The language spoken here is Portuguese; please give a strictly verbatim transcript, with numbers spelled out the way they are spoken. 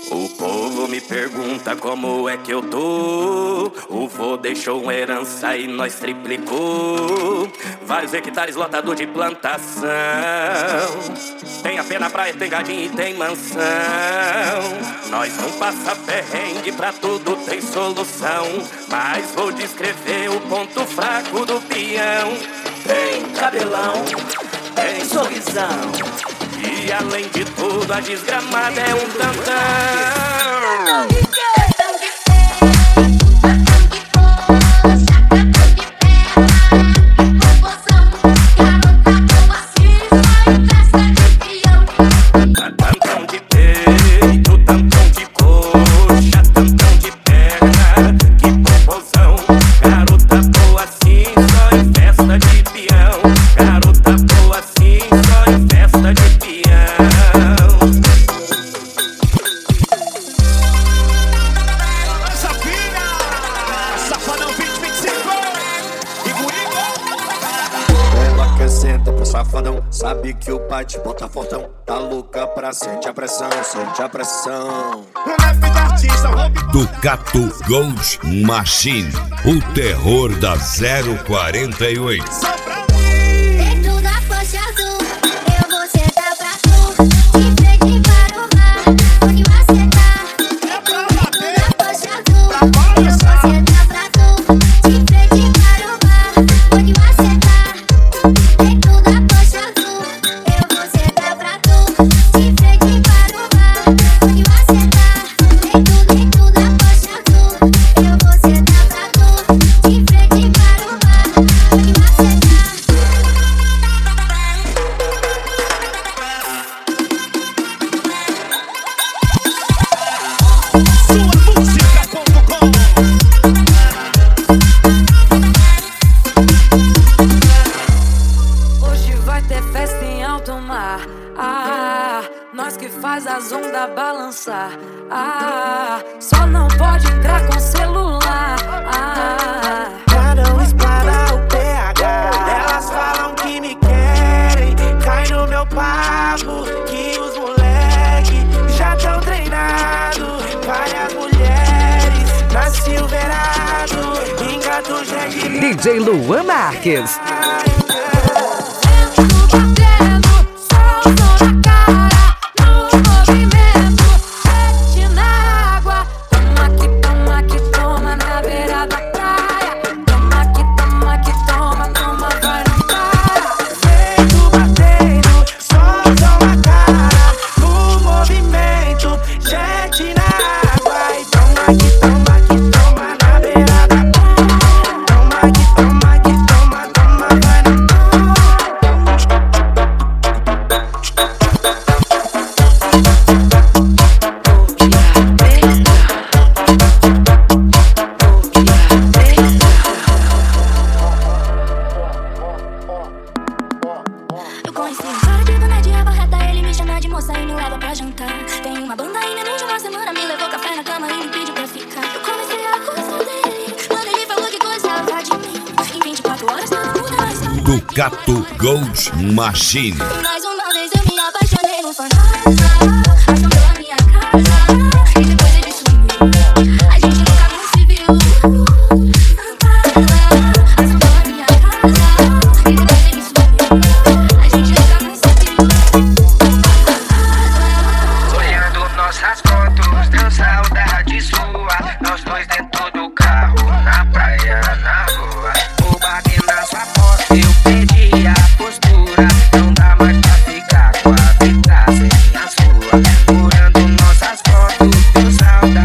O povo me pergunta como é que eu tô. O vô deixou uma herança e nós triplicou. Vários hectares lotado de plantação. Tem a pé na praia, tem gadinho e tem mansão. Nós não passa perrengue, pra tudo tem solução. Mas vou descrever o ponto fraco do peão. Tem cabelão, tem sorrisão. E além de tudo, a desgramada é um tantão. Sabe que o pai te bota fortão. Tá louca pra sente a pressão, sente a pressão. Ducato Gold Machine, o terror da zero quarenta e oito. Dentro da faixa azul, eu vou sentar pra tu. De frente para o mar, onde você tá. Dentro da faixa azul, eu vou sentar pra tu. De frente para o mar, onde você tá. Dentro da faixa azul, eu vou sentar pra tu. De frente para o mar, onde você tá. Dentro, dentro da faixa azul, eu vou sentar pra tu. De frente para o mar, onde você tá. Hoje vai ter festa em alto mar. Ah, nós que faz as ondas balançar. Ah, só não pode entrar com celular. Ah, Cada um dispara o P H. Elas falam que me querem. Cai no meu papo que os moleque já tão treinados. Várias mulheres na Silverado. Engato jegue. D J Luan Marques. vento batendo, sol na cara, no movimento, mete na água. Toma que toma que toma na beira da praia. Toma que toma que toma, toma, vai não para. Vento batendo, solzão na cara. No movimento, jet na água. E toma que toma que toma na beira da praia. Toma que toma que toma, toma, vai não para. Eu conheci um cara de dona de aba reta, ele me chama de moça e me leva pra jantar. Tem uma banda aí, menos de uma semana, me levou café na cama e me pediu pra ficar. Eu comecei a gostar dele, quando ele falou que gostava de mim. Em vinte e quatro horas tudo muda na história. Ducato Gold Machine. Mais uma vez eu me apaixonei no fantasma. Assombrou a minha casa e depois ele sumiu. A gente nunca mais se viu. Assombrou a minha casa e depois ele sumiu. A gente nunca mais se viu. Olhando nossas fotos, deu saudade sua. Nós dois dentro do carro, na praia, na rua. O bague na sua porta, eu perdi a postura. Não dá mais pra ficar com a vida sem a sua. Olhando nossas fotos, deu saudade.